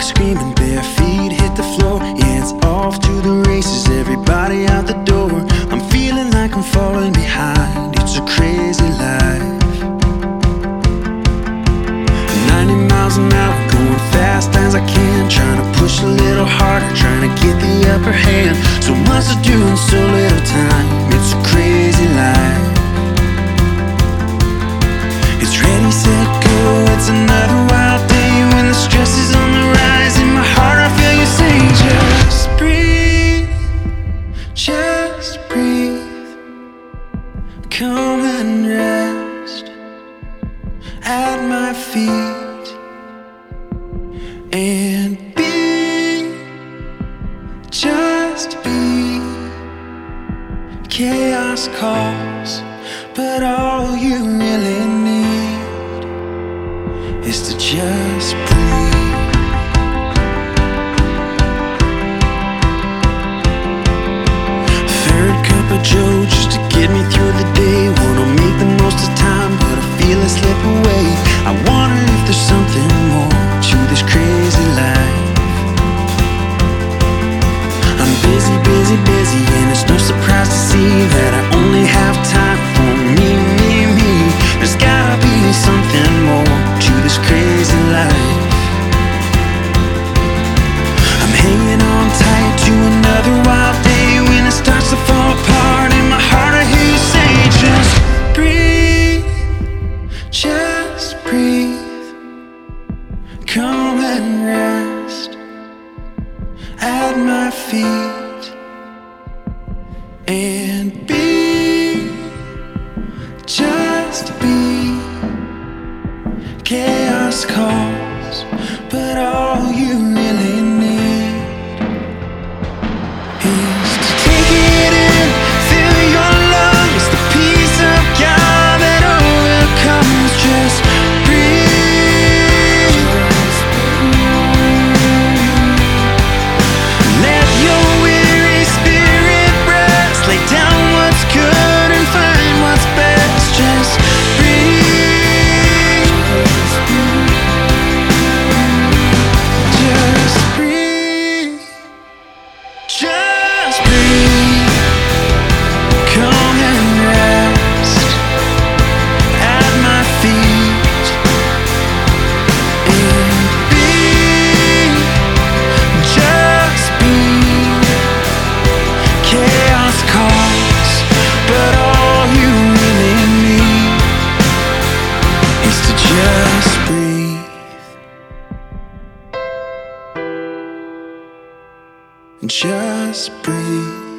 screaming, bare feet hit the floor. Yeah, it's off to the races, everybody out the door. I'm feeling like I'm falling behind, it's a crazy life. 90 miles an hour, going fast as I can, trying to push a little harder, trying to get the upper hand. So much to do in so little time, it's a crazy life. It's ready, set, go, it's another wild day when the stress is on the rise. In my heart I feel you say, just breathe, just breathe. Come and rest at my feet and be, just be. Chaos calls, but all you really need is to just breathe. Third cup of Joe just to get me through the day. Wanna make the most of time, but I feel it slip away. I wonder if there's something more to this crazy life. I'm busy, busy, busy, and it's no surprise to see that I only have time for me, me, me. There's gotta be something more to this crazy life. I'm hanging on tight to another wild day when it starts to fall apart. In my heart I hear you say, just breathe, just breathe. Come and rest at my feet and be, just be. Chaos calls, but all you really need is to take it in, fill your lungs, the peace of God that overcomes. Just breathe. Let your weary spirit rest, lay down what's good and find what's best. Just breathe, just breathe, just breathe. Come and rest at my feet and be, just be. Chaos calls, but all you really need is to just breathe, just breathe.